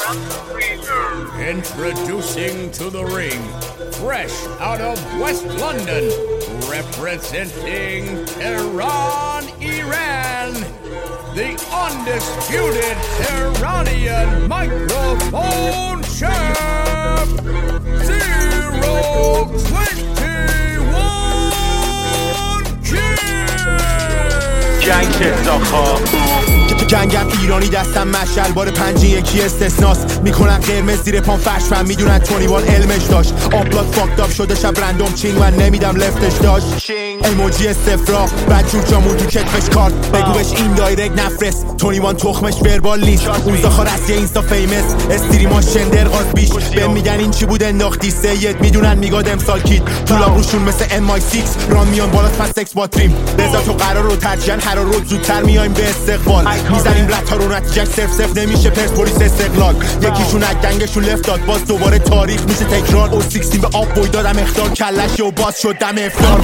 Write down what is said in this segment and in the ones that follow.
Introducing to the ring, fresh out of West London, representing Tehran, Iran, the undisputed Tehranian microphone champ, 021 Kid. جنگ زاخا جنگم ایرانی دستم مشعل بار 5 یکی استثناست میکنن قرمز زیر پام فرشفن میدونن 21 علمش داشت آپلاد فاکتاب شده شب رندوم چینگ من نمیدم لفتش داشت ایموجی استفرا بدجور جامون تو کتفش کارت بگو بش این دایرکت نفرست 21 تخمش وربال نیست اون زاخار از یه اینستا فیمس استریما شندر غاز بیش بهم میگن این چی بود انداختی سید میدونن میگاد امسال کید تو لاغروشون مثل MI6 ران میان بالا پس سکس باتریم بذار تو قرار رو ترجیحاً هر روز زودتر میایم به استقبال میزنیم رتا رو نتیجه صرف نمیشه پرسپولیس استقلال یکیشون از دنگشون لفت داد باز دوباره تاریخ میشه تکرار او 16 به آب بوی دادم اخطار کلش و باز شد دم افطار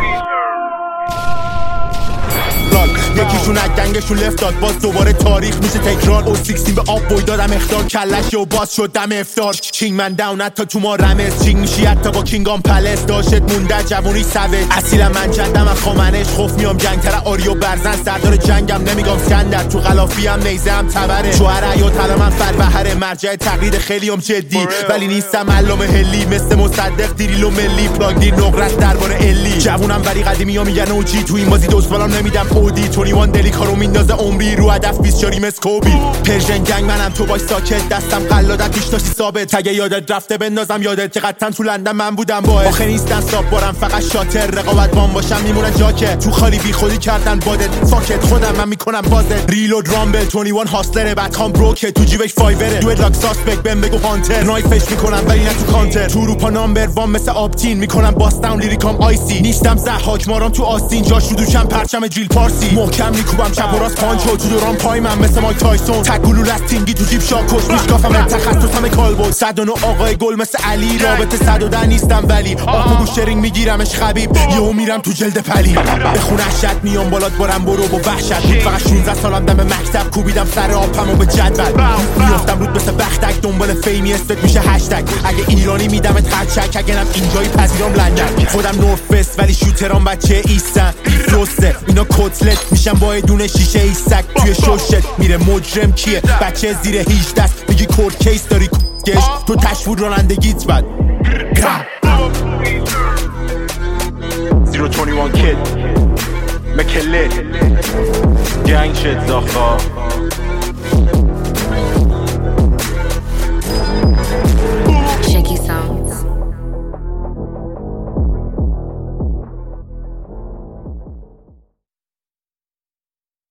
یکیشون از دنگشون لفت داد باز دوباره تاریخ میشه تکرار او 16 به آب بوی دادم اخطار کلش و باز شد دم افطار کینگ من داون حتی تو ما رمز چینگ میشی حتی با کینگام پلس داشت مونده جوونی سوج اصیلا من جدم از خامنش خوف میام جنگ تر آریو برزن سردار جنگم نمیگم سکندر تو غلافی هم نیزه هم تبره شوهر حیات حالا من فروهره مرجع تقلید خیلی هم جدی ولی نیستم علام هلی مثل مصدق دیریل و ملی پلاگ دیر نقرت درباره الی جوونم ولی قدیمی ها میگن اوجی تو این بازی دوستبالام نمیدم اودی 21 دلی کارو میندازه عمری رو هدف 20 جاری مسکوبی پرژن گنگ منم تو باش ساکت دستم قلادت پیش داشتی ثابت اگه یادت رفته بندازم یادت که قطعا تو لندن من بودم باید آخه نیستن ساب بارم فقط شاتر رقابت بام باشم میمونه جاکت تو خالی بی خودی کردن بادت فاکت خودم من میکنم بازت ریلود رامبل 21 هاسلره بعد کام بروکه تو جیبش فایوره دو لاک ساسپک بهم بگو هانتر نایفش میکنم ولی نه تو کانتر تو اروپا نامبر وان مثل آپتین میکنم باستاون لیریکام آیسی نیستم ضحاک مارام تو آستین جاش رو دوشم پرچم جیل پارسی محکم میکوبم چپ و راست پانچو تو دوران پای من مثل مایک تایسون تگولو لستینگی تو جیب شاکوش میشکافم تخصصم کالبد 109 آقای گل مثل علی رابطه 110 نیستم ولی آقا بوشرینگ میگیرمش خبیب یهو میرم تو جلد پلی به خونه شد میام بالات برم برو با وحشت بود فقط 16 سالم دم مکتب کوبیدم سر آپمو به جدول میافتم رود مثل بختک دنبال فیمی استت میشه هشتگ اگه ایرانی میدمت خرچک اگرم اینجایی پذیرام لندن خودم نورث وست ولی شوترام بچه ایستن دوسته اینا کتلت میشن با دونه شیشه ایستک توی شوشت میره مجرم کیه بچه زیر 18 است میگی کورد کیس داری گش تو تشویر رانندگیت بد 021 Kid مکلت جنگ زاخا